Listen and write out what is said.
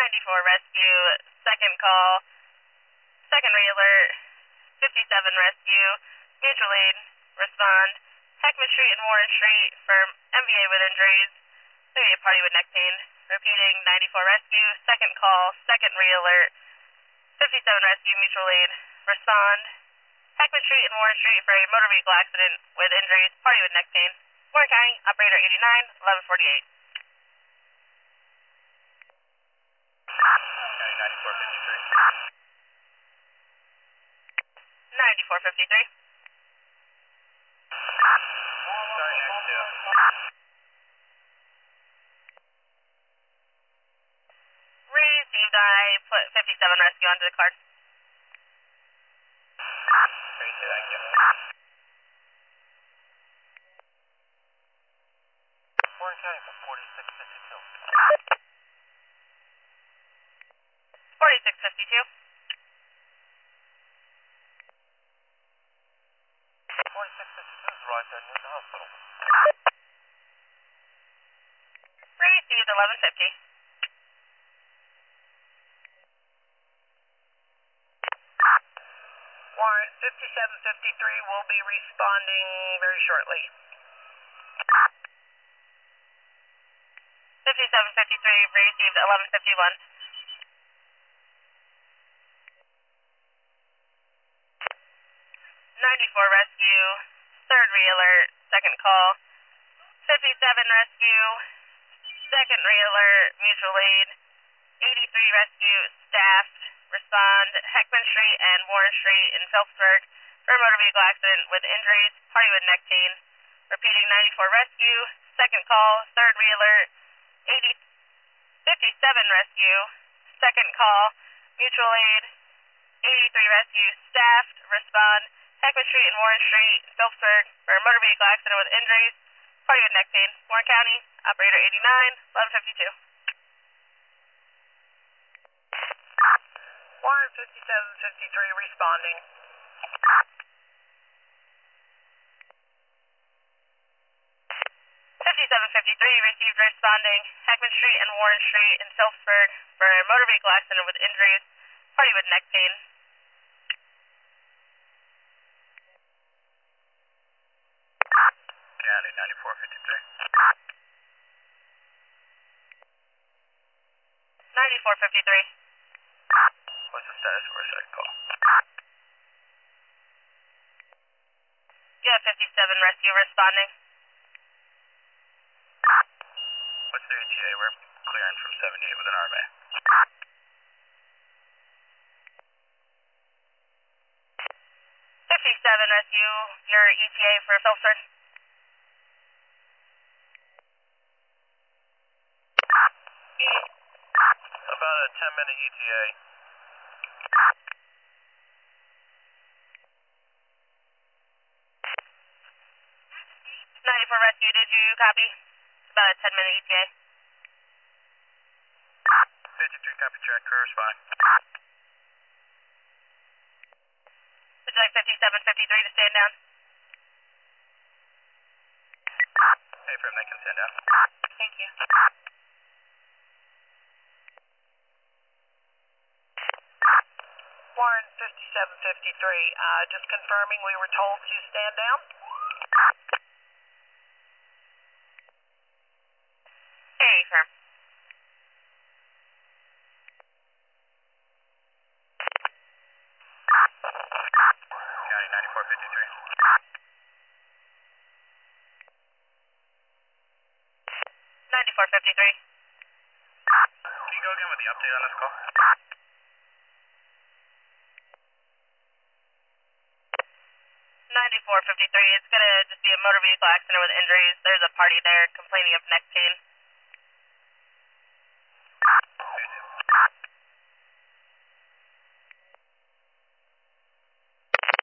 94 rescue, second call, second re-alert, 57 rescue, mutual aid, respond, Heckman Street and Warren Street for MVA with injuries, maybe a party with neck pain, repeating 94 rescue, second call, second re-alert, 57 rescue, mutual aid, respond, Heckman Street and Warren Street for a motor vehicle accident with injuries, party with neck pain, Warren County, operator 89, 1148. 9453. Sorry, next two. Received, I put 57 rescue onto the card. Great, thank you. Warren County for 4652. 4652. 4652 is arrived at Newton Hospital. Received 1150. 5753 will be responding very shortly. 5753 received 1151. 94 rescue, third re-alert, second call, 57 rescue, second re-alert, mutual aid, 83 rescue, staff, respond, Heckman Street and Warren Street in Phillipsburg for a motor vehicle accident with injuries, party with neck pain, repeating 94 rescue, second call, third re-alert, 57 rescue, second call, mutual aid, 83 rescue, staff, respond, Heckman Street and Warren Street, Phillipsburg, for a motor vehicle accident with injuries, party with neck pain, Warren County, operator 89, 1152. Warren 5753 responding. 5753 received responding, Heckman Street and Warren Street in Phillipsburg, for a motor vehicle accident with injuries, party with neck pain. County 9453. 9453. What's the status of our second call? Yeah, 57 rescue responding. What's their ETA? We're clearing from 78 with an RMA. 57 rescue, your ETA for Phillipsburg. About a 10-minute ETA. 94 rescue, did you copy? About a 10-minute ETA. 53 copy check, corresponding. Would you like 5753 to stand down? Hey, Frim, they can stand down. Thank you. Warren 5753, just confirming we were told to stand down. Hey, sir. County 9453. 9453. Can you go again with the update on this call? 9453. It's gonna just be a motor vehicle accident with injuries. There's a party there complaining of neck pain.